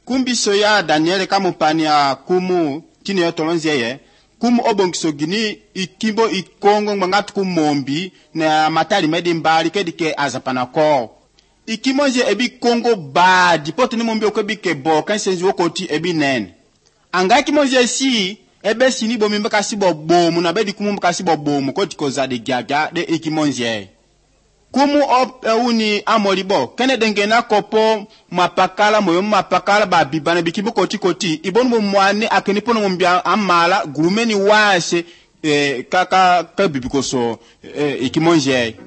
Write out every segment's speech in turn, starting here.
kumbiso ya Daniel kamupani ya kumu kini yotolonzi ye kumu obongiso gini ikimbo ikongo ngangatu kumombi na matali medi mbali kedike azapana ko ikimonje ebi kongo badi pote ni mombi okebike bo kansenzi wokoti ebi nen anga ikimonje si ebe sini bomi mbakasi bomu na bedi kumu mbakasi bomu koti kozade gaga de ikimonje kumu uni amolibo kene dengena kopo mapakala moyo mapakala ba bibana bikibo koti ibonu mwane akenipono mombia amala gurumeni wase kaka bibikoso ikimonje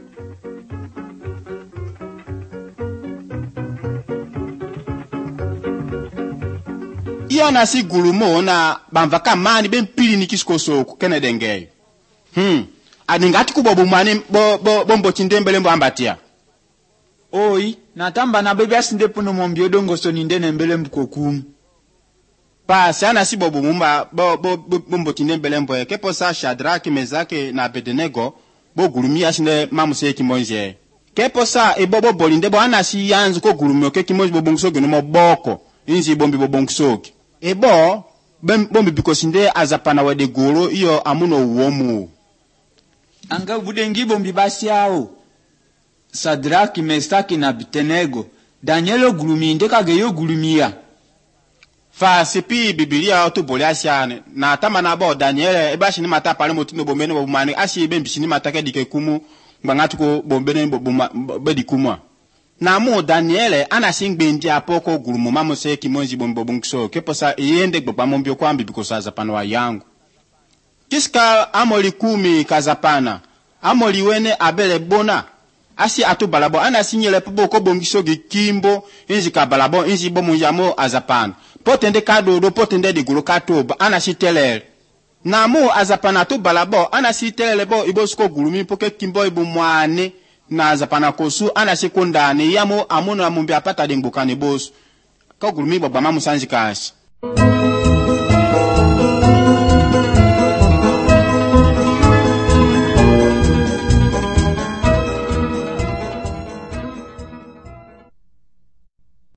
iya nasi gurumo na bamvaka mani bempili nikisikoso kene denge adingati kubobu mani bombo chindembele mbo ambatia oi natamba na bebe asinde puno mombi odongo so nindene mbele mkokum pasi ana si bobu mumba bombo chindembele mbo kepo sa Shadraki Mezaki na Abednego bo gurumi asinde mamuse kimonje kepo sa ebobo bolinde bo ana si yanzu ko gurumi ke kimonje bo bongsoge no moboko inzi bombi bo bongsoge ebo bombi bikosinde azapana wade goro iyo amuno uomu anga budengi bombi basi yao Shadraki Mezaki na Abednego Daniel gurumi ndeka geyo gurumia fa sipi Biblia otubole asiane na tama na bo Daniel ebashi ni mata pale motino bombene bo mani ashi bembishi ni mata ke dike kumu ngangatu ko bombene bo di kumwa na mu Daniel anasingbe ndi apoko gurumu mamose kimonji bombo bungso keposa yende gbogba mombio kwambi bikosa zapanwa yangu kiska amoli kumi kazapana amoli wene abele bona asi atubalabo anasinyele poboko bongiso gikimbo inji kabalabo inji bomu yamo azapana potende kadodo potende digulu katoba anasitelele namu azapana atubalabo anasitelele bo ibosko gurumi poke kimbo ibumwane na azapana kosu anasikundane yamo amuna mumbi apata dingukane bosu ko gurumi baba mamu sanji kashi